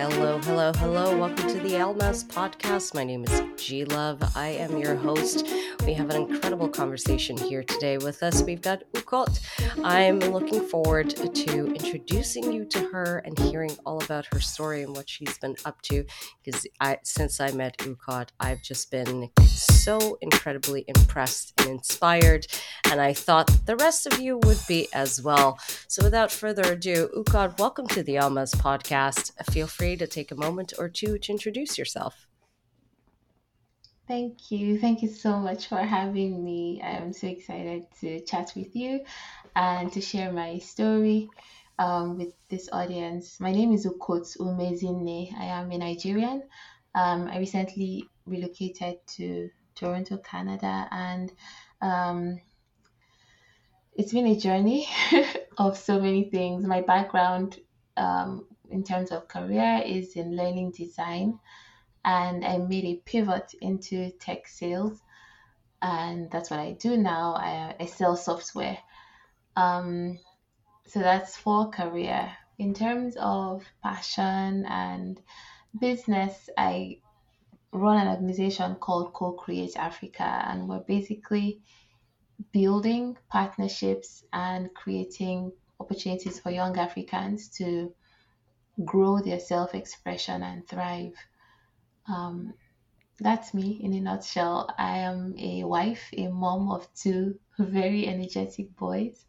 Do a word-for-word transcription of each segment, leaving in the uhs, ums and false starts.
Hello, hello, hello. Welcome to the Almas podcast. My name is G Love. I am your host. We have an incredible conversation here today with us. We've got Ukot. I'm looking forward to introducing you to her and hearing all about her story and what she's been up to. Because I, since I met Ukot, I've just been so incredibly impressed and inspired. And I thought the rest of you would be as well. So without further ado, Ukot, welcome to the Almas podcast. Feel free to take a moment or two to introduce yourself. Thank you. Thank you so much for having me. I'm so excited to chat with you and to share my story um, with this audience. My name is Ukot Umezinne. I am a Nigerian. Um, I recently relocated to Toronto, Canada, and um, it's been a journey of so many things. My background um, in terms of career is in learning design, and I made a pivot into tech sales, and that's what I do now. I, I sell software. Um, so that's for career. In terms of passion and business, I run an organization called Co-Create Africa, and we're basically building partnerships and creating opportunities for young Africans to grow their self-expression and thrive. Um, That's me in a nutshell. I am a wife, a mom of two very energetic boys.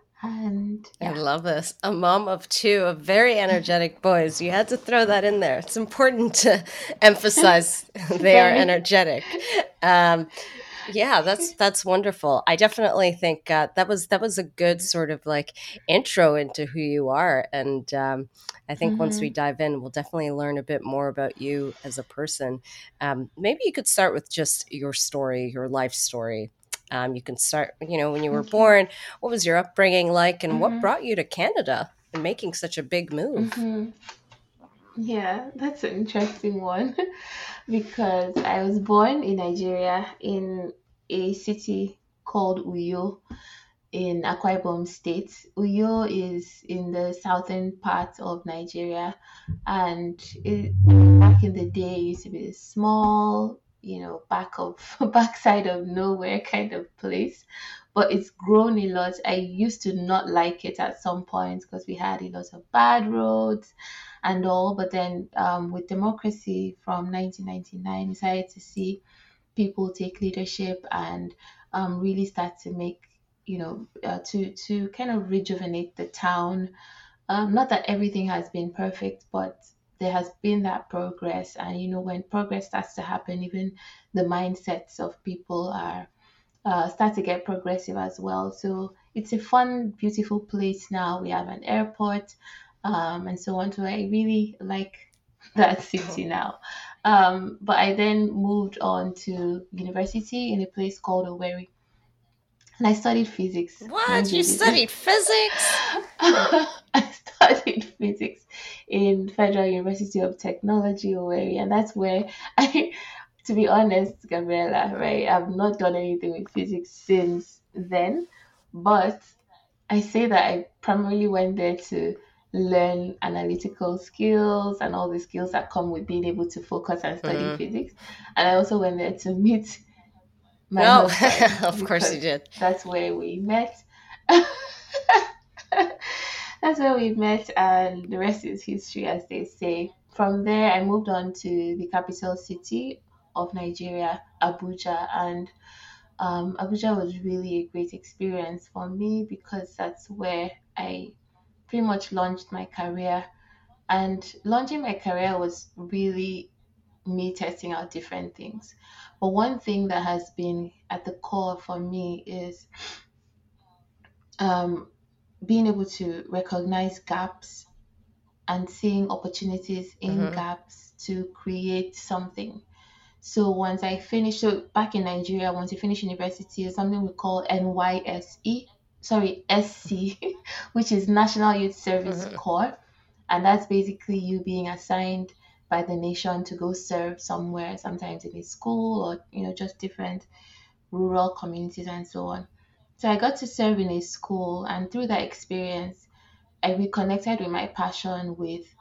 And I yeah. love this. A mom of two, of very energetic boys. You had to throw that in there. It's important to emphasize they are Very. energetic. Um, yeah, that's that's wonderful. I definitely think uh, that was that was a good sort of like intro into who you are, and um, I think once we Mm-hmm. dive in, we'll definitely learn a bit more about you as a person. Um, maybe you could start with just your story, your life story. Um, you can start, you know, when you were Okay. born. What was your upbringing like, and what Mm-hmm. brought you to Canada and making such a big move? Mm-hmm. Yeah, that's an interesting one because I was born in Nigeria in a city called Uyo in Akwa Ibom State. Uyo is in the southern part of Nigeria, and it, back in the day, it used to be a small, you know, back of backside of nowhere kind of place. But it's grown a lot. I used to not like it at some point because we had a lot of bad roads and all. But then, um, with democracy from nineteen ninety-nine, we started to see people take leadership and um, really start to make you know uh, to to kind of rejuvenate the town. Um, not that everything has been perfect, but there has been that progress. And you know when progress starts to happen, even the mindsets of people are uh, start to get progressive as well. So it's a fun, beautiful place now. We have an airport, um, and so on. So I really like that city now. Um, but I then moved on to university in a place called Owerri, and I studied physics. Mind What? you, You this is studied physics? I studied physics in Federal University of Technology, Owerri, and that's where I, to be honest, Gabriella, right, I've not done anything with physics since then, but I say that I primarily went there to learn analytical skills and all the skills that come with being able to focus and study Mm-hmm. physics. And I also went there to meet my No, husband of course you because did. that's where we met. That's where we met, and the rest is history, as they say. From there, I moved on to the capital city of Nigeria, Abuja, and um, Abuja was really a great experience for me because that's where I pretty much launched my career. And launching my career was really me testing out different things. But one thing that has been at the core for me is um, being able to recognize gaps and seeing opportunities in Mm-hmm. gaps to create something. So once I finished, so back in Nigeria, once you finish university, there's something we call N Y S E, sorry, S C, which is National Youth Service Mm-hmm. Corps. And that's basically you being assigned by the nation to go serve somewhere, sometimes in a school or, you know, just different rural communities and so on. So I got to serve in a school, and through that experience, I reconnected with my passion with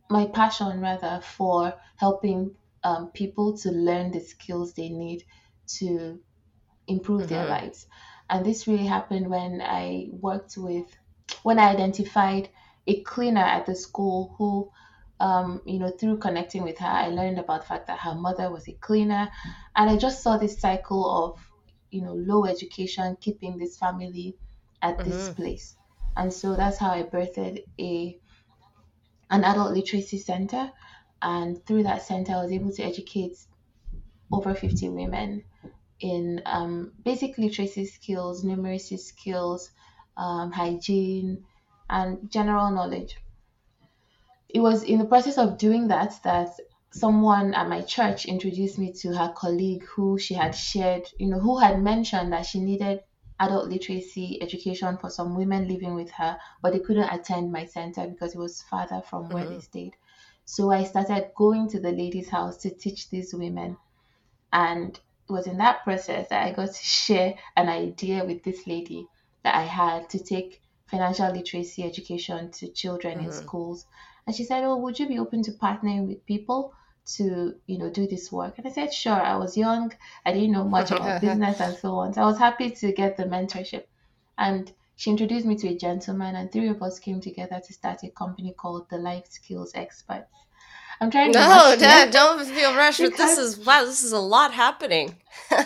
my passion rather for helping um, people to learn the skills they need to improve their Mm-hmm. lives. And this really happened when I worked with, when I identified a cleaner at the school who, um, you know, through connecting with her, I learned about the fact that her mother was a cleaner. And I just saw this cycle of, you know, low education keeping this family at this Mm-hmm. place. And so that's how I birthed a an adult literacy center. And through that center, I was able to educate over fifty women in um, basic literacy skills, numeracy skills, um, hygiene, and general knowledge. It was in the process of doing that that someone at my church introduced me to her colleague who she had shared, you know, who had mentioned that she needed adult literacy education for some women living with her, but they couldn't attend my center because it was farther from where they Mm-hmm. stayed. So I started going to the lady's house to teach these women, and it was in that process that I got to share an idea with this lady that I had to take financial literacy education to children in Mm-hmm. schools. And she said, "Oh, would you be open to partnering with people to, you know, do this work?" And I said, "Sure." I was young, I didn't know much about business and so on. So I was happy to get the mentorship. And she introduced me to a gentleman, and three of us came together to start a company called the Life Skills Experts. I'm trying to No, rush here Dad, don't feel rushed, but this because is wow, this is a lot happening.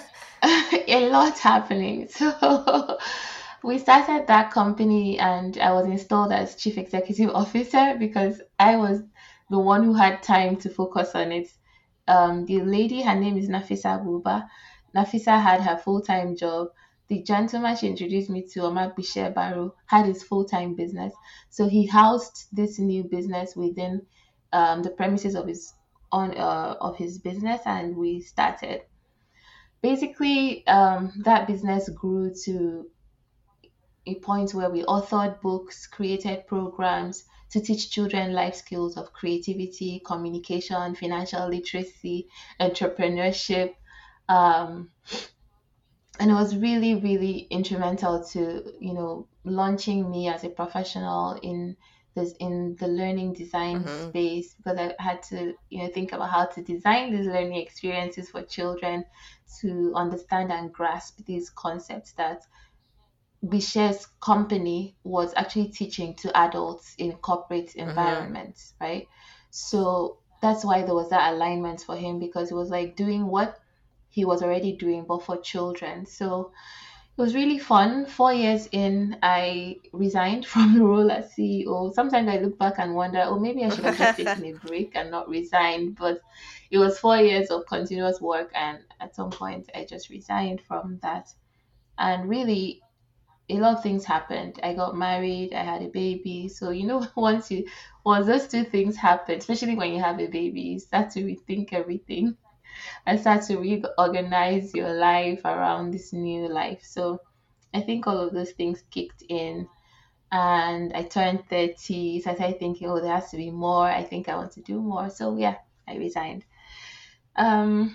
a lot happening. So we started that company, and I was installed as chief executive officer because I was the one who had time to focus on it. Um, the lady, her name is Nafisa Buba. Nafisa had her full time job. The gentleman she introduced me to, Omar Bishir Baru, had his full time business. So he housed this new business within um, the premises of his on uh, of his business, and we started. Basically, um, that business grew to a point where we authored books, created programs to teach children life skills of creativity, communication, financial literacy, entrepreneurship. Um, and it was really, really instrumental to, you know, launching me as a professional in this in the learning design Mm-hmm. space, because I had to, you know, think about how to design these learning experiences for children to understand and grasp these concepts that Bichet's company was actually teaching to adults in corporate Mm-hmm. environments, right? So that's why there was that alignment for him, because it was like doing what he was already doing, but for children. So it was really fun. Four years in, I resigned from the role as C E O. Sometimes I look back and wonder, oh, maybe I should have just taken a break and not resigned. But it was four years of continuous work, and at some point, I just resigned from that. And really, a lot of things happened. I got married, I had a baby. So, you know, once you, once those two things happen, especially when you have a baby, you start to rethink everything and start to reorganize your life around this new life. So, I think all of those things kicked in, and I turned thirty. So I started thinking, oh, there has to be more. I think I want to do more. So, yeah, I resigned. Um,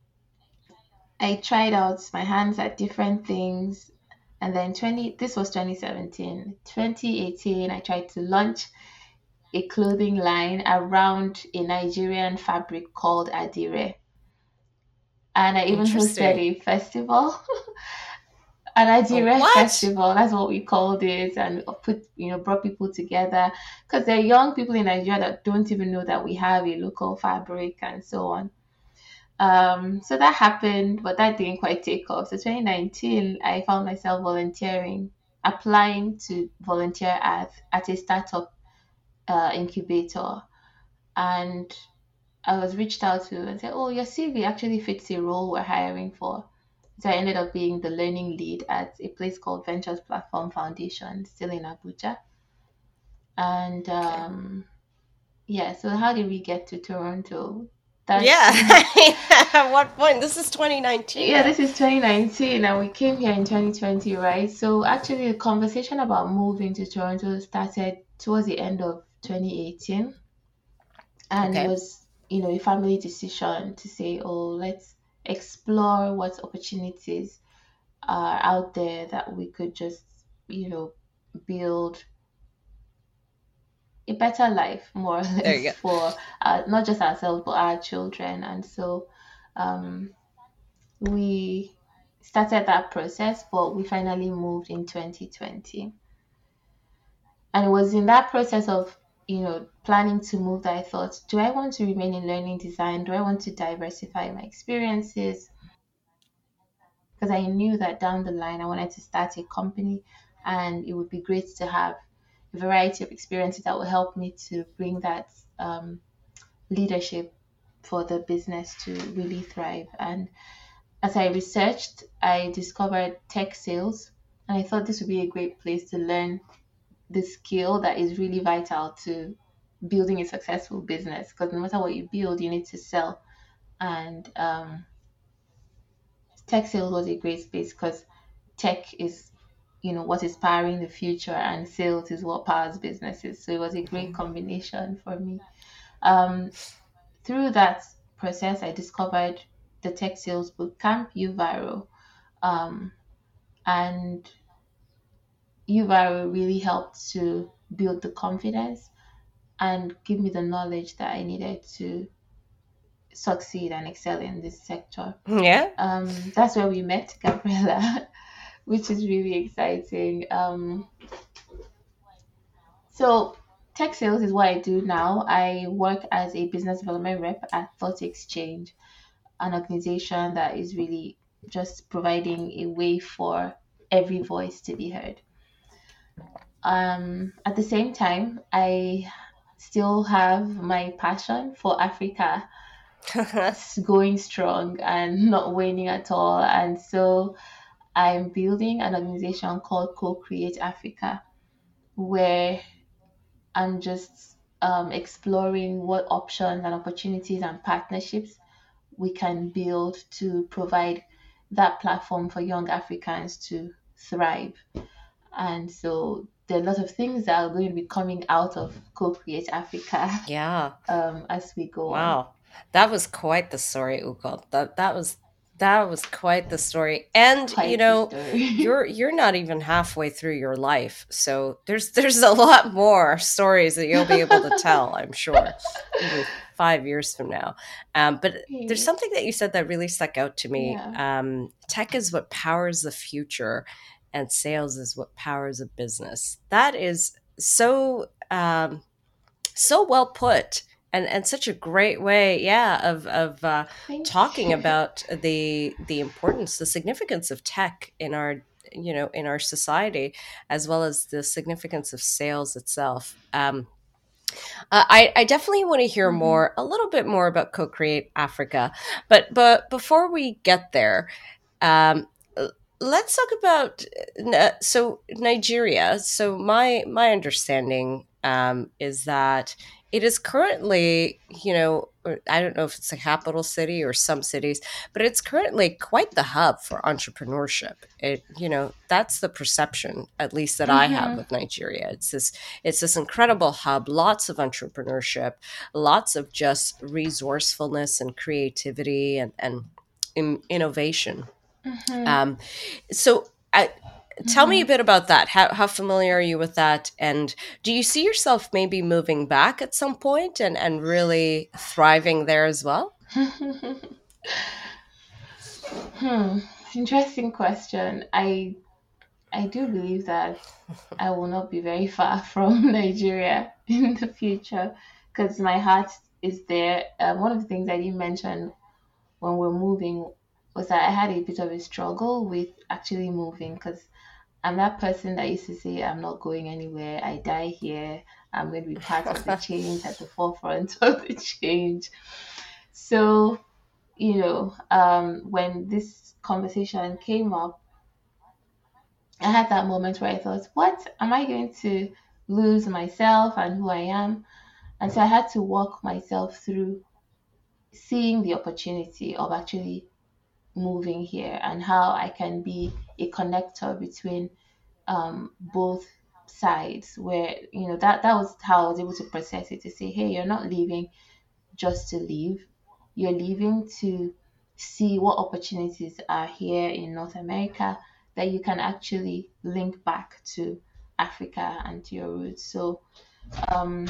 I tried out my hands at different things. And then twenty this was twenty seventeen. twenty eighteen, I tried to launch a clothing line around a Nigerian fabric called Adire. And I even hosted Interesting. a festival, an Oh, Adire what? festival. That's what we called it, and put you know brought people together, because there are young people in Nigeria that don't even know that we have a local fabric and so on. Um, so that happened, but that didn't quite take off. So twenty nineteen, I found myself volunteering, applying to volunteer at at a startup uh, incubator, and I was reached out to and said, "Oh, your C V actually fits a role we're hiring for." So I ended up being the learning lead at a place called Ventures Platform Foundation, still in Abuja. And Okay. um, yeah, so how did we get to Toronto? Yeah. That's At what point? This is twenty nineteen Yeah, now. this is twenty nineteen and we came here in twenty twenty, right? So actually the conversation about moving to Toronto started towards the end of twenty eighteen, and it Okay. was, you know, a family decision to say, "Oh, let's explore what opportunities are out there that we could just, you know, build a better life, more or There you less, go. for uh, not just ourselves but our children. And so um, we started that process, but we finally moved in twenty twenty. And it was in that process of, you know, planning to move that I thought, do I want to remain in learning design? Do I want to diversify my experiences? Because I knew that down the line I wanted to start a company, and it would be great to have a variety of experiences that will help me to bring that um, leadership for the business to really thrive. And as I researched, I discovered tech sales, and I thought this would be a great place to learn the skill that is really vital to building a successful business. Because no matter what you build, you need to sell. And um, tech sales was a great space because tech is, you know, what is powering the future, and sales is what powers businesses. So it was a great combination for me. Um, through that process, I discovered the tech sales bootcamp, Uvaro, um, and Uvaro really helped to build the confidence and give me the knowledge that I needed to succeed and excel in this sector. Yeah. Um, that's where we met, Gabriella, which is really exciting. Um, so, tech sales is what I do now. I work as a business development rep at Thought Exchange, an organization that is really just providing a way for every voice to be heard. Um, at the same time, I still have my passion for Africa s- going strong and not waning at all. And so I'm building an organization called Co Create Africa, where I'm just um, exploring what options and opportunities and partnerships we can build to provide that platform for young Africans to thrive. And so there are a lot of things that are going to be coming out of Co Create Africa Yeah. um, as we go on. Wow. That was quite the story, Ukot. That that was that was quite the story. And you Quite the know, story. you're you're not even halfway through your life. So there's there's a lot more stories that you'll be able to tell, I'm sure, even five years from now. Um, but there's Okay. something that you said that really stuck out to me. Yeah. Um, tech is what powers the future, and sales is what powers a business. That is so um, so well put, and and such a great way, yeah, of of uh, Thank talking you. about the the importance, the significance of tech in our, you know, in our society, as well as the significance of sales itself. um, uh, I, I definitely want to hear Hmm. more, a little bit more about Co-Create Africa, but but before we get there, um, let's talk about uh, so Nigeria. So my my understanding um, is that it is currently, you know, I don't know if it's a capital city or some cities, but it's currently quite the hub for entrepreneurship. It, you know, that's the perception, at least that I have Hmm. of Nigeria. It's this it's this incredible hub, lots of entrepreneurship, lots of just resourcefulness and creativity and and in, innovation. Hmm. um, so, I, tell me a Hmm. bit about that. How, how familiar are you with that? And do you see yourself maybe moving back at some point and, and really thriving there as well? Hmm. Interesting question. I I do believe that I will not be very far from Nigeria in the future because my heart is there. Um, one of the things I didn't mention when we're moving was that I had a bit of a struggle with actually moving because I'm that person that used to say, I'm not going anywhere. I die here. I'm going to be part of the change, at the forefront of the change. So, you know, um, when this conversation came up, I had that moment where I thought, what? Am I going to lose myself and who I am? And so I had to walk myself through seeing the opportunity of actually moving here and how I can be a connector between um, both sides. Where, you know, that that was how I was able to process it, to say, hey, you're not leaving just to leave, you're leaving to see what opportunities are here in North America that you can actually link back to Africa and to your roots. So Um,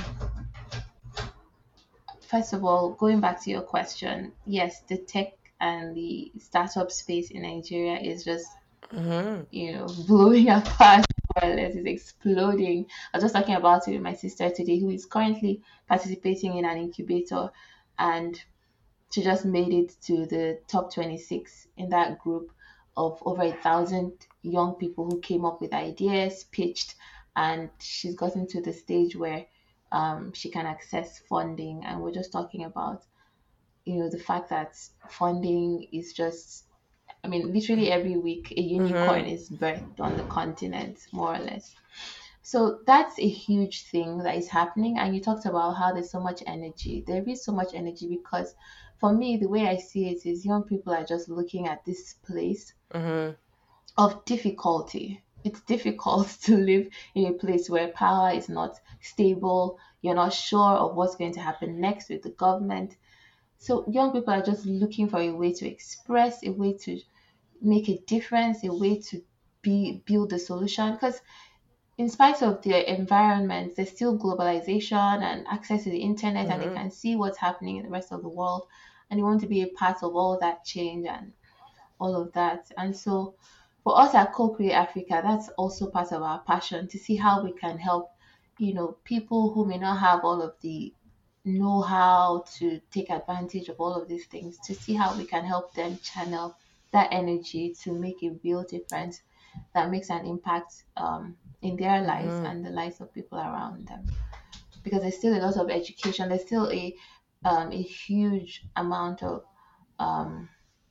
First of all, going back to your question, yes, the tech and the startup space in Nigeria is just, Mm-hmm. you know, blowing apart. More or less, it's exploding. I was just talking about it with my sister today, who is currently participating in an incubator, and she just made it to the top twenty-six in that group of over a thousand young people who came up with ideas, pitched, and she's gotten to the stage where um, she can access funding. And we're just talking about, you know, the fact that funding is just, I mean, literally every week a unicorn Mm-hmm. is birthed on the continent, more or less. So that's a huge thing that is happening. And you talked about how there's so much energy. There is so much energy because for me, the way I see it is young people are just looking at this place Mm-hmm. of difficulty. It's difficult to live in a place where power is not stable. You're not sure of what's going to happen next with the government. So young people are just looking for a way to express, a way to make a difference, a way to be build a solution. Because in spite of their environment, there's still globalization and access to the internet, and they Mm-hmm. can see what's happening in the rest of the world, and they want to be a part of all that change and all of that. And so, for us at Co-Create Africa, that's also part of our passion to see how we can help, you know, people who may not have all of the know-how to take advantage of all of these things, to see how we can help them channel that energy to make a real difference that makes an impact um, in their lives Mm-hmm. and the lives of people around them. Because there's still a lot of education, there's still a um, a huge amount of um,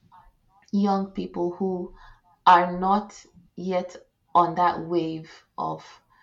young people who are not yet on that wave of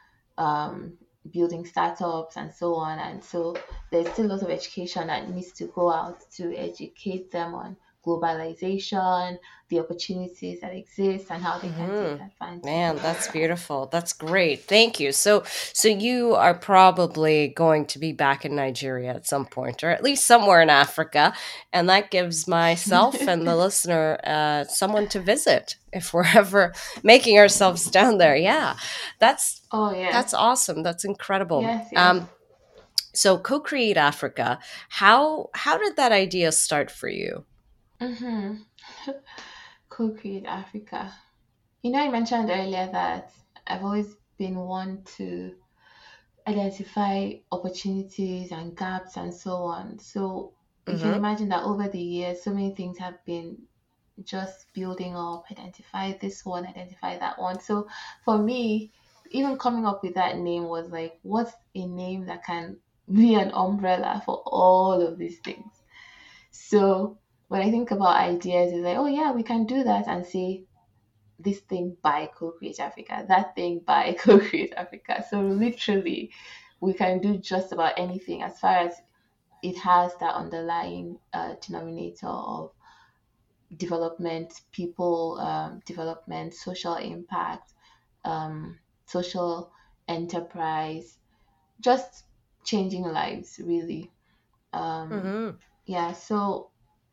um, building startups and so on. And so there's still a lot of education that needs to go out to educate them on globalization, the opportunities that exist, and how they can take Mm-hmm. advantage Man, of all that's that. beautiful. That's great. Thank you. So, so you are probably going to be back in Nigeria at some point, or at least somewhere in Africa, and that gives myself and the listener uh, someone to visit if we're ever making ourselves down there. Yeah, that's Oh, yeah. that's awesome. That's incredible. Yes, yes. Um, so, Co-Create Africa. How how did that idea start for you? Mm-hmm. Co-create Africa. You know, I mentioned earlier that I've always been one to identify opportunities and gaps and so on. So you can Mm-hmm. imagine that over the years, so many things have been just building up, identify this one, identify that one. So for me, even coming up with that name was like, what's a name that can be an umbrella for all of these things? So when I think about ideas, it's like, oh yeah, we can do that and say this thing by Co-Create Africa, that thing by Co-Create Africa. So literally, we can do just about anything as far as it has that underlying uh, denominator of development, people um, development, social impact, um, social enterprise, just changing lives, really. Um, Mm-hmm. yeah, so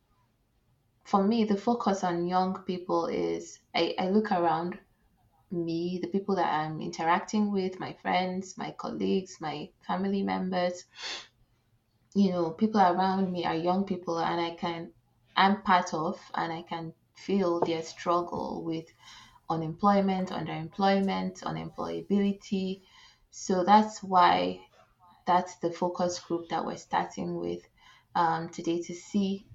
for me, the focus on young people is I, I look around me, the people that I'm interacting with, my friends, my colleagues, my family members, you know, people around me are young people, and I can, I'm part of, and I can feel their struggle with unemployment, underemployment, unemployability. So that's why that's the focus group that we're starting with um, today to see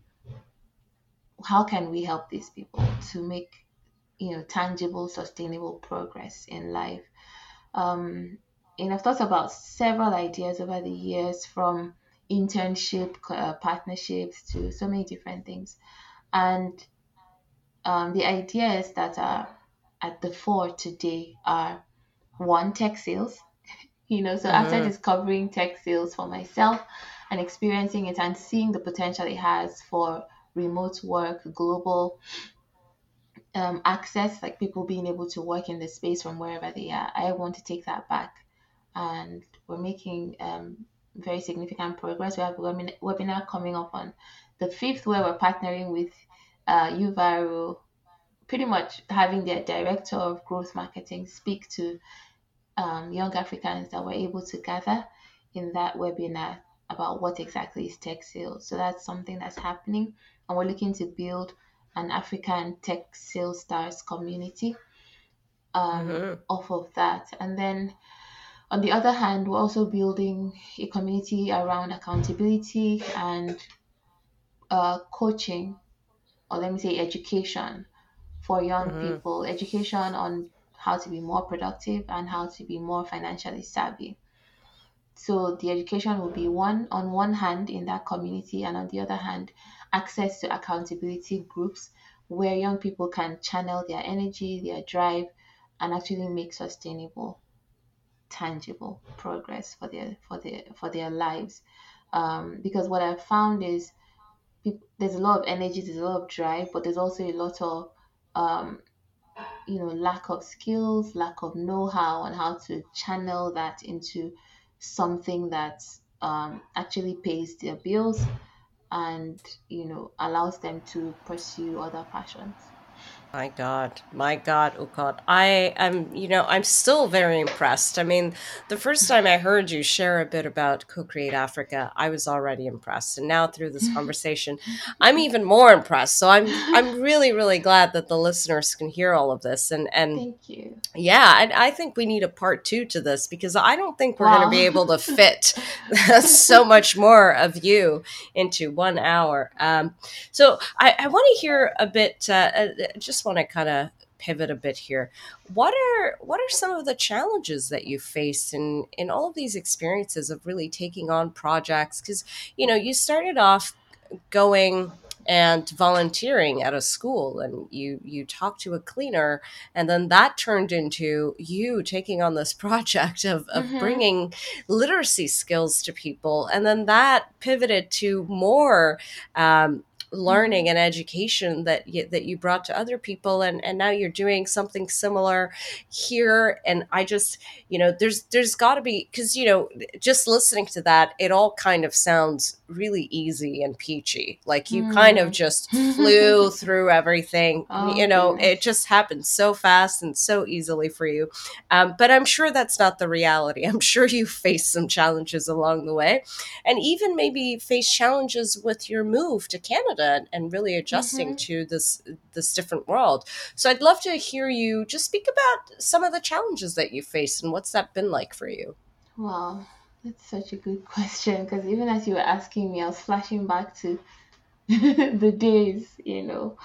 how can we help these people to make, you know, tangible, sustainable progress in life. Um, and I've thought about several ideas over the years, from internship uh, partnerships to so many different things. And um, the ideas that are at the fore today are one, tech sales. You know, so after Mm-hmm. discovering tech sales for myself and experiencing it and seeing the potential it has for remote work, global um, access, like people being able to work in the space from wherever they are, I want to take that back. And we're making um, very significant progress. We have a webinar, webinar coming up on the fifth, where we're partnering with uh, Uvaro, pretty much having their director of growth marketing speak to um, young Africans that we're able to gather in that webinar about what exactly is tech sales. So that's something that's happening, and we're looking to build an African tech sales stars community um, Mm-hmm. off of that. And then on the other hand, we're also building a community around accountability and uh, coaching, or let me say education for young Mm-hmm. people, education on how to be more productive and how to be more financially savvy. So the education will be one on one hand in that community, and on the other hand, access to accountability groups where young people can channel their energy, their drive, and actually make sustainable, tangible progress for their for their for their lives. Um, because what I've found is peop there's a lot of energy, there's a lot of drive, but there's also a lot of um, you know, lack of skills, lack of know-how on how to channel that into something that um, actually pays their bills and, you know, allows them to pursue other passions. My God, my God, oh God. I am, you know, I'm still very impressed. I mean, the first time I heard you share a bit about Co-Create Africa, I was already impressed. And now through this conversation, I'm even more impressed. So I'm I'm really, really glad that the listeners can hear all of this. And and Thank you. yeah, I, I think we need a part two to this because I don't think we're going to be Wow. able to fit so much more of you into one hour. Um, so I, I want to hear a bit. Uh, uh, just want to kind of pivot a bit here. What are what are some of the challenges that you faced in in all of these experiences of really taking on projects? Because you know you started off going and volunteering at a school and you you talked to a cleaner and then that turned into you taking on this project of of Mm-hmm. bringing literacy skills to people and then that pivoted to more um, Mm-hmm. learning and education that you, that you brought to other people and and now you're doing something similar here and I just you know there's there's got to be because you know just listening to that, it all kind of sounds really easy and peachy. Like you kind of Mm. just flew through everything. Oh You know, it goodness. just happened so fast and so easily for you. Um, but I'm sure that's not the reality. I'm sure you faced some challenges along the way and even maybe face challenges with your move to Canada and, and really adjusting Mm-hmm. to this this different world. So I'd love to hear you just speak about some of the challenges that you faced and what's that been like for you. Wow, that's such a good question because even as you were asking me, I was flashing back to the days, you know.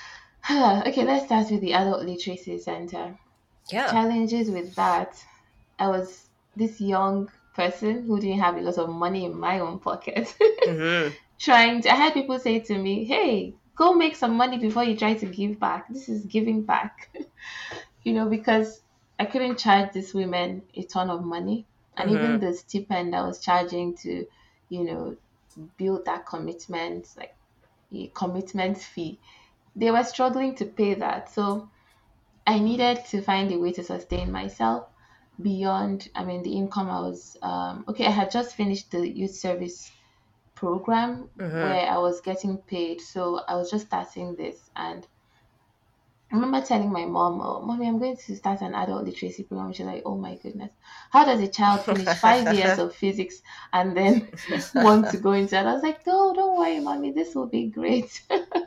Okay, let's start with the Adult Literacy Center. Yeah. Challenges with that. I was this young person who didn't have a lot of money in my own pocket. Mm-hmm. Trying to, I had people say to me, hey, go make some money before you try to give back. This is giving back, you know, because I couldn't charge these women a ton of money. And even Mm-hmm. the stipend I was charging to, you know, build that commitment, like a commitment fee, they were struggling to pay that. So I needed to find a way to sustain myself beyond, I mean, the income I was, um, okay, I had just finished the youth service program Mm-hmm. where I was getting paid. So I was just starting this. And I remember telling my mom, oh, Mommy, I'm going to start an adult literacy program. She's like, oh my goodness. How does a child finish five years of physics and then want to go into it? I was like, no, don't worry, Mommy, this will be great.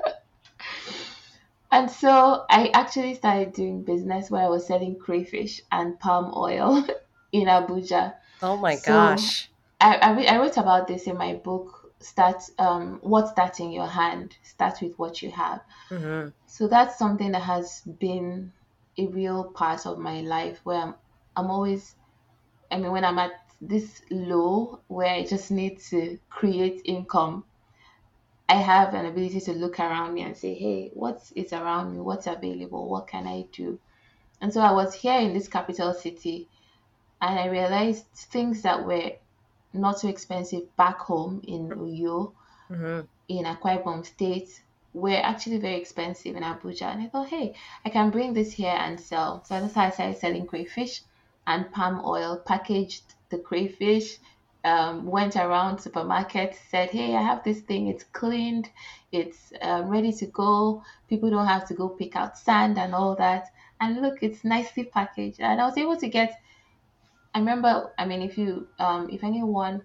And so I actually started doing business where I was selling crayfish and palm oil in Abuja. Oh my So gosh. I, I, re- I wrote about this in my book. Start um, what's that in your hand? Start with what you have. Mm-hmm. So that's something that has been a real part of my life where I'm, I'm always, I mean, when I'm at this low where I just need to create income, I have an ability to look around me and say, hey, what is around me? What's available? What can I do? And so I was here in this capital city and I realized things that were not so expensive back home in Uyo, Mm-hmm. in Akwa Ibom State, were actually very expensive in Abuja. And I thought, hey, I can bring this here and sell. So that's how I started selling crayfish and palm oil, packaged the crayfish, um, went around supermarkets, said, hey, I have this thing. It's cleaned, it's um, ready to go. People don't have to go pick out sand and all that. And look, it's nicely packaged. And I was able to get I remember, I mean, if you, um, if anyone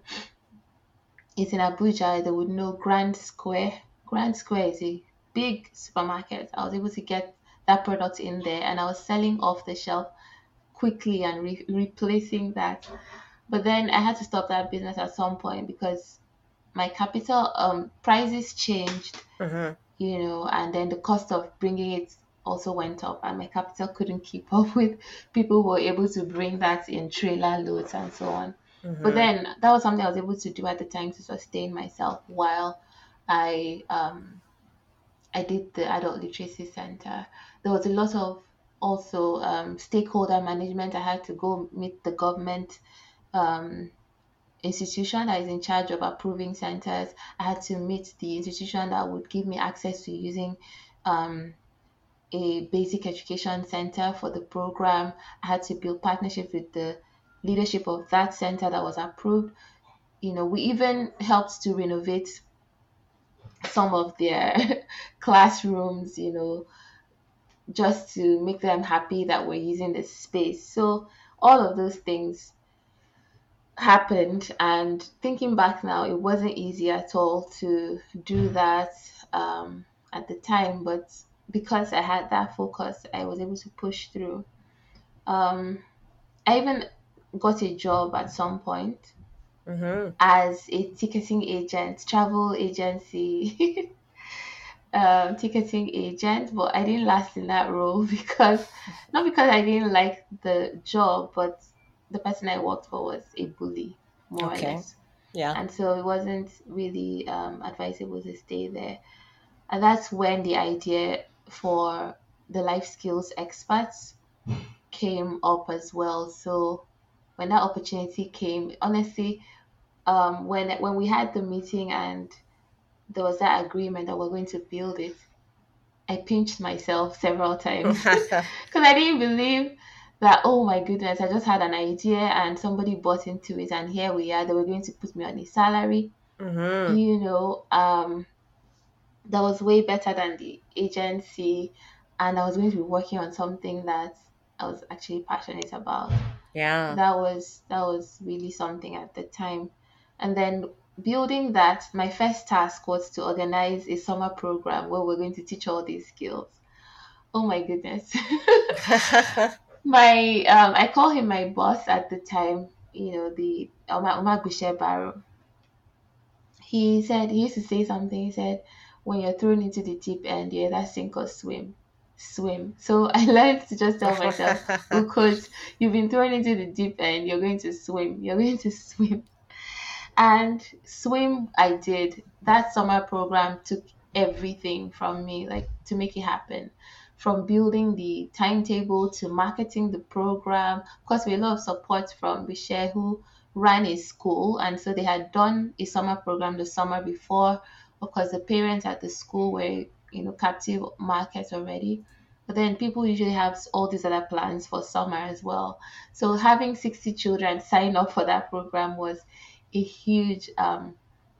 is in Abuja, they would know Grand Square. Grand Square is a big supermarket. I was able to get that product in there, and I was selling off the shelf quickly and re- replacing that. But then I had to stop that business at some point because my capital um prices changed, Mm-hmm. you know, and then the cost of bringing it also went up, and my capital couldn't keep up with people who were able to bring that in trailer loads and so on. But Mm-hmm. then that was something I was able to do at the time to sustain myself while I um I did the adult literacy center. There was a lot of also um, stakeholder management. I had to go meet the government um, institution that is in charge of approving centers. I had to meet the institution that would give me access to using um, a basic education center for the program. I had to build partnerships with the leadership of that center that was approved. You know, we even helped to renovate some of their classrooms, you know, just to make them happy that we're using this space. So all of those things happened, and thinking back now, it wasn't easy at all to do that um, at the time, but because I had that focus, I was able to push through. Um, I even got a job at some point Mm-hmm. as a ticketing agent, travel agency um, ticketing agent, but I didn't last in that role because not because I didn't like the job, but the person I worked for was a bully, more or Okay. less. Yeah. And so it wasn't really um, advisable to stay there. And that's when the idea for the life skills experts came up as well. So when that opportunity came, honestly, um, when when we had the meeting and there was that agreement that we're going to build it, I pinched myself several times because I didn't believe that, oh my goodness, I just had an idea and somebody bought into it, and here we are. They were going to put me on a salary, Mm-hmm. you know, um, that was way better than the agency, and I was going to be working on something that I was actually passionate about. Yeah. That was that was really something at the time. And then building that, my first task was to organize a summer program where we're going to teach all these skills. Oh my goodness. my um I call him my boss at the time, you know, the Omar Omar Gushe Barrow. He said he used to say something, he said, when you're thrown into the deep end, you either sink or swim. Swim. So I learned to just tell myself, oh coach, you've been thrown into the deep end, you're going to swim. You're going to swim. And swim I did. That summer program took everything from me, like to make it happen. From building the timetable to marketing the program. Of course, we had a lot of support from Bishare, who ran a school, and so they had done a summer program the summer before. Of course, the parents at the school were, you know, captive markets already. But then people usually have all these other plans for summer as well. So having sixty children sign up for that program was a huge um,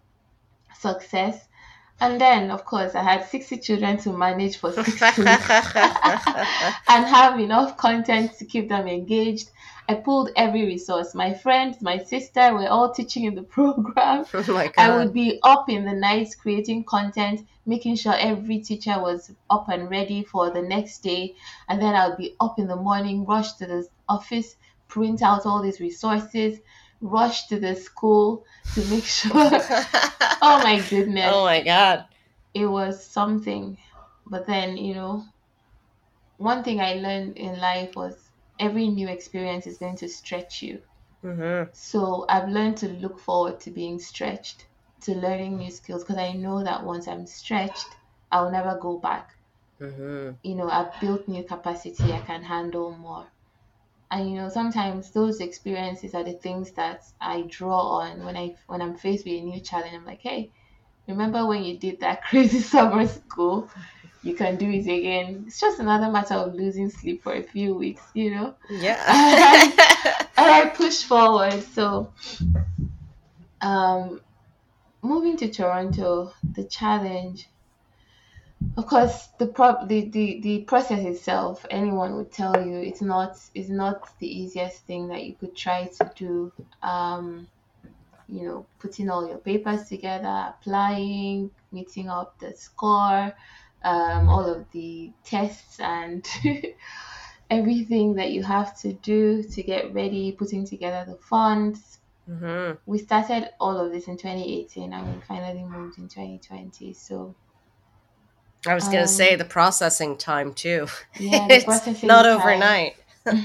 success. And then, of course, I had sixty children to manage for six weeks and have enough content to keep them engaged. I pulled every resource. My friends, my sister were all teaching in the program. Oh my I would God. be up in the night creating content, making sure every teacher was up and ready for the next day. And then I would be up in the morning, rush to the office, print out all these resources, rush to the school to make sure. Oh my goodness, Oh my God. it was something. But then, you know, one thing I learned in life was every new experience is going to stretch you. Mm-hmm. So I've learned to look forward to being stretched, to learning new skills, because I know that once I'm stretched, I'll never go back. Mm-hmm. You know, I've built new capacity, I can handle more. And you know, sometimes those experiences are the things that I draw on when I when I'm faced with a new challenge. I'm like, hey, remember when you did that crazy summer school? You can do it again. It's just another matter of losing sleep for a few weeks, you know? And, Yeah. and I push forward. So, um, moving to Toronto, the challenge. Of course, the prop the, the the process itself, anyone would tell you it's not it's not the easiest thing that you could try to do. Um, you know, putting all your papers together, applying, meeting up the score, um, all of the tests and everything that you have to do to get ready, putting together the funds. Hmm. We started all of this in twenty eighteen and we finally moved in twenty twenty. So, I was going to say um, the processing time too. yeah, the It's processing not time. overnight.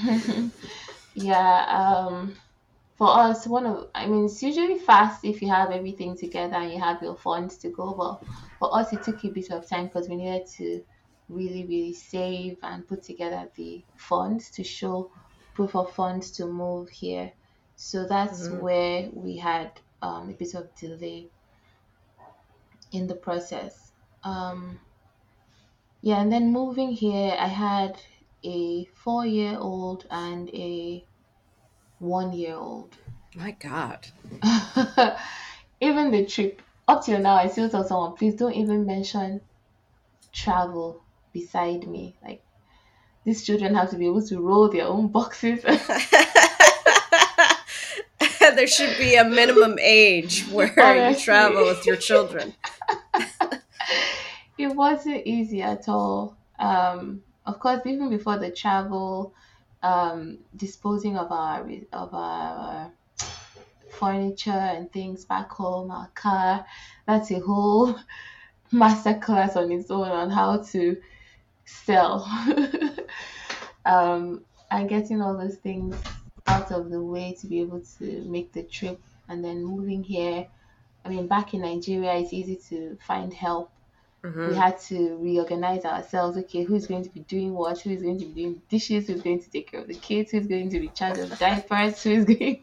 Yeah, um, for us, one of, I mean, it's usually fast if you have everything together and you have your funds to go. But for us, it took a bit of time because we needed to really, really save and put together the funds to show proof of funds to move here. So that's Hmm. where we had um, a bit of delay in the process. Um, yeah, and then moving here, I had a four year old and a one year old. My God. Even the trip, up till now, I still tell someone, please don't even mention travel beside me. Like, these children have to be able to roll their own boxes. There should be a minimum age where you travel Honestly, with your children. it wasn't easy at all. Um, of course, even before the travel, um, disposing of our of our furniture and things back home, our car, that's a whole masterclass on its own on how to sell. um, and getting all those things out of the way to be able to make the trip and then moving here. I mean, back in Nigeria, it's easy to find help. We Hmm. had to reorganize ourselves. Okay, who's going to be doing what? Who's going to be doing dishes? Who's going to take care of the kids? Who's going to be in charge of diapers? Who's going?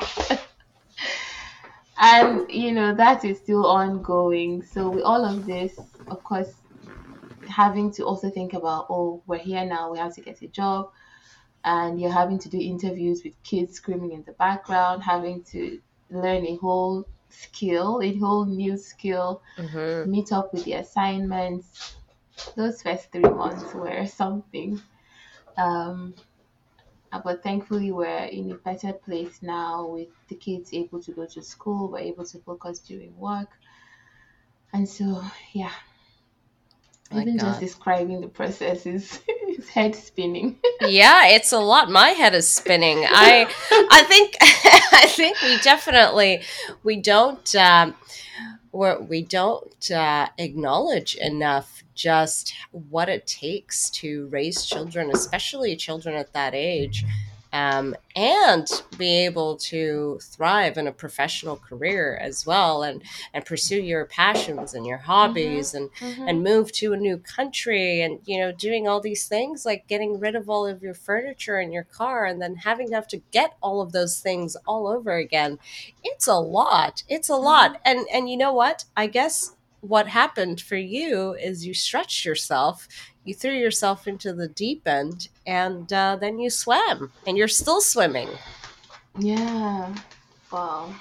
And you know that is still ongoing. So with all of this, of course, having to also think about, oh, we're here now. We have to get a job, and you're having to do interviews with kids screaming in the background, having to learn a whole skill, a whole new skill, Hmm. meet up with the assignments. Those first three months were something. Um, uh, but thankfully, we're in a better place now with the kids able to go to school, we're able to focus during work. And so, yeah, My even just God. describing the process is, is head spinning. Yeah, it's a lot. My head is spinning. I, I think, I think we definitely, we don't, um, we're, we don't uh, acknowledge enough just what it takes to raise children, especially children at that age, um, and be able to thrive in a professional career as well, and and pursue your passions and your Mm-hmm. hobbies, and Mm-hmm. and move to a new country, and you know doing all these things like getting rid of all of your furniture in your car, and then having to have to get all of those things all over again. It's a lot. It's a Mm-hmm. lot. And and you know what? I guess what happened for you is you stretched yourself, you threw yourself into the deep end, and uh, then you swam, and you're still swimming. Yeah. Wow.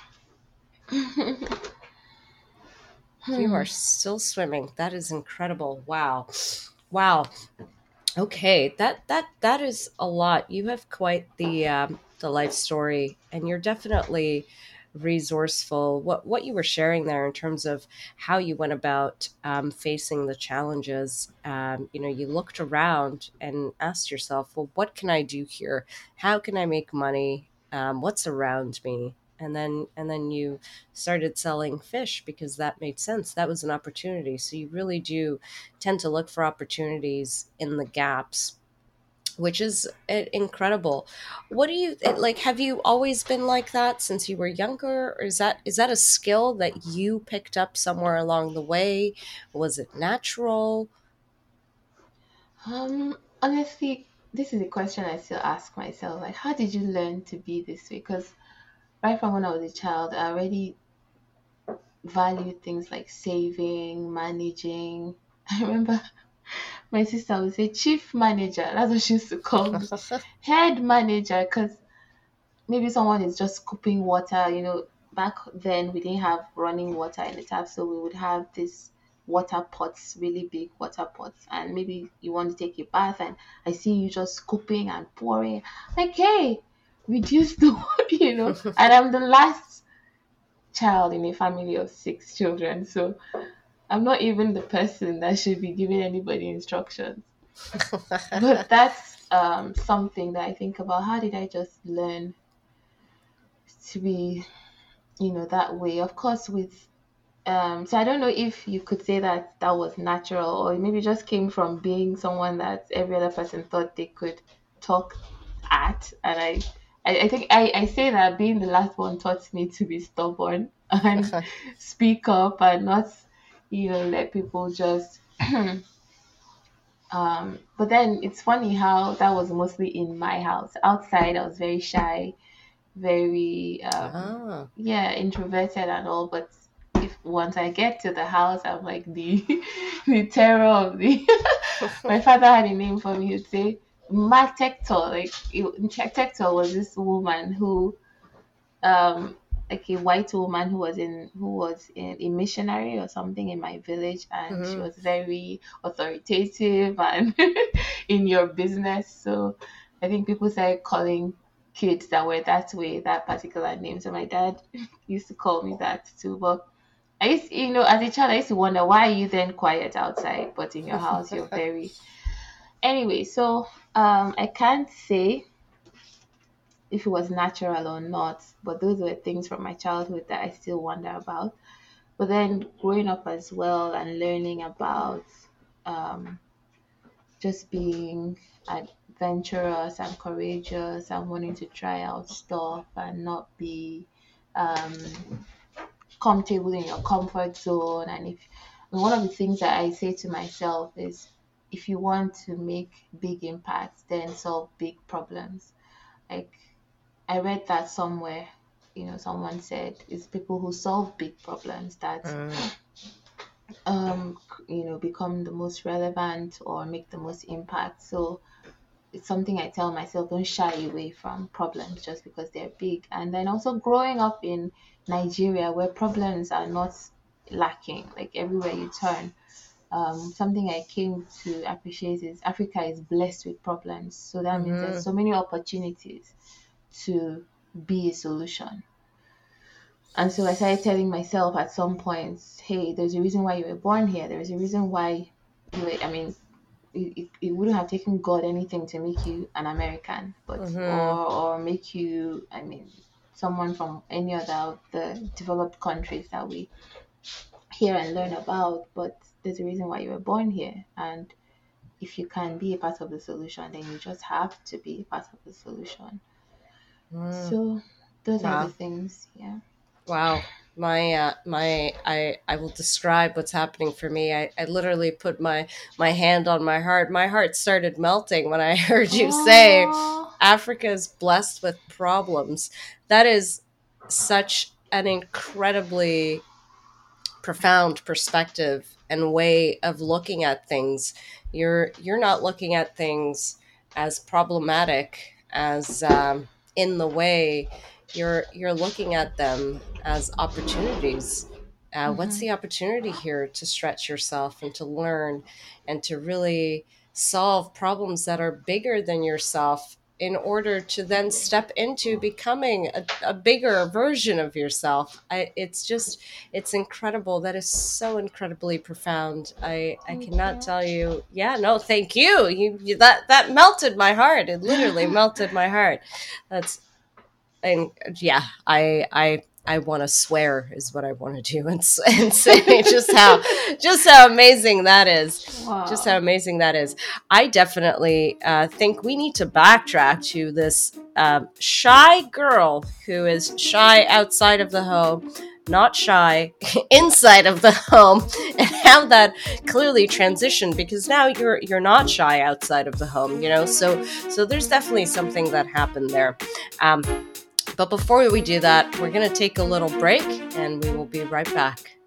You Hmm. are still swimming. That is incredible. Wow. Wow. Okay, that that that is a lot. You have quite the um, the life story, and you're definitely resourceful. What what you were sharing there in terms of how you went about um, facing the challenges. Um, you know, you looked around and asked yourself, "Well, what can I do here? How can I make money? Um, what's around me?" And then and then you started selling fish because that made sense. That was an opportunity. So you really do tend to look for opportunities in the gaps, which is uh, incredible. What do you it- like? Have you always been like that since you were younger, or is that is that a skill that you picked up somewhere along the way? Was it natural? Um, honestly, this is a question I still ask myself. Like, how did you learn to be this way? Because right from when I was a child, I already valued things like saving, managing. I remember my sister would say chief manager. That's what she used to call me. Head manager, because maybe someone is just scooping water. You know, back then we didn't have running water in the tap, so we would have this water pots, really big water pots, and maybe you want to take a bath, and I see you just scooping and pouring. Like, hey, reduce the, you know. And I'm the last child in a family of six children, so I'm not even the person that should be giving anybody instructions. But that's um, something that I think about. How did I just learn to be, you know, that way? Of course, with um, so I don't know if you could say that that was natural, or maybe just came from being someone that every other person thought they could talk at. And I, I, I think I, I say that being the last one taught me to be stubborn and speak up and not, you know, let people just um, but then it's funny how that was mostly in my house. Outside, I was very shy, very um, Ah. yeah, introverted and all. But if once I get to the house, I'm like the the terror of the. My father had a name for me. He'd say Ma Tector. Like it- Tector was this woman who um like a white woman who was in who was in a missionary or something in my village, and she Mhm. was very authoritative and in your business. So I think people started calling kids that were that way that particular name. So my dad used to call me that too. But I used, you know, as a child, I used to wonder, why are you then quiet outside, but in your house you're very. Anyway, so um, I can't say if it was natural or not, but those were things from my childhood that I still wonder about. But then growing up as well and learning about um, just being adventurous and courageous and wanting to try out stuff and not be um, comfortable in your comfort zone. And if and one of the things that I say to myself is, if you want to make big impacts, then solve big problems. Like I read that somewhere, you know, someone said it's people who solve big problems that Mm. um you know become the most relevant or make the most impact. So it's something I tell myself, don't shy away from problems just because they're big. And then also growing up in Nigeria where problems are not lacking, like everywhere you turn. Um, something I came to appreciate is Africa is blessed with problems. So that means there's Mhm. so many opportunities to be a solution. And so I started telling myself at some points, hey, there's a reason why you were born here. There's a reason why you were, I mean, it, it, it wouldn't have taken God anything to make you an American, but Mhm. or or make you, I mean, someone from any other of the developed countries that we hear and learn about. But there's a reason why you were born here, and if you can be a part of the solution, then you just have to be a part of the solution. Mm. So those are the Wow. things, yeah. Wow. My uh my I I will describe what's happening for me. I, I literally put my my hand on my heart. My heart started melting when I heard you say Oh. Africa is blessed with problems. That is such an incredibly profound perspective and way of looking at things. You're you're not looking at things as problematic, as um, in the way. You're you're looking at them as opportunities. Uh, what's Mm-hmm. the opportunity here to stretch yourself and to learn and to really solve problems that are bigger than yourself in order to then step into becoming a, a bigger version of yourself. I, it's just it's incredible. That is so incredibly profound. I I Thank cannot you. tell you. Yeah, no, thank you. You, you that that melted my heart. It literally melted my heart. That's and yeah, I I I want to swear is what I want to do and, s- and say just how just how amazing that is. Just how Wow. amazing that is. I definitely uh, think we need to backtrack to this um, shy girl who is shy outside of the home, not shy inside of the home, and how that clearly transitioned, because now you're you're not shy outside of the home, you know. So so there's definitely something that happened there. Um, but before we do that, we're going to take a little break and we will be right back.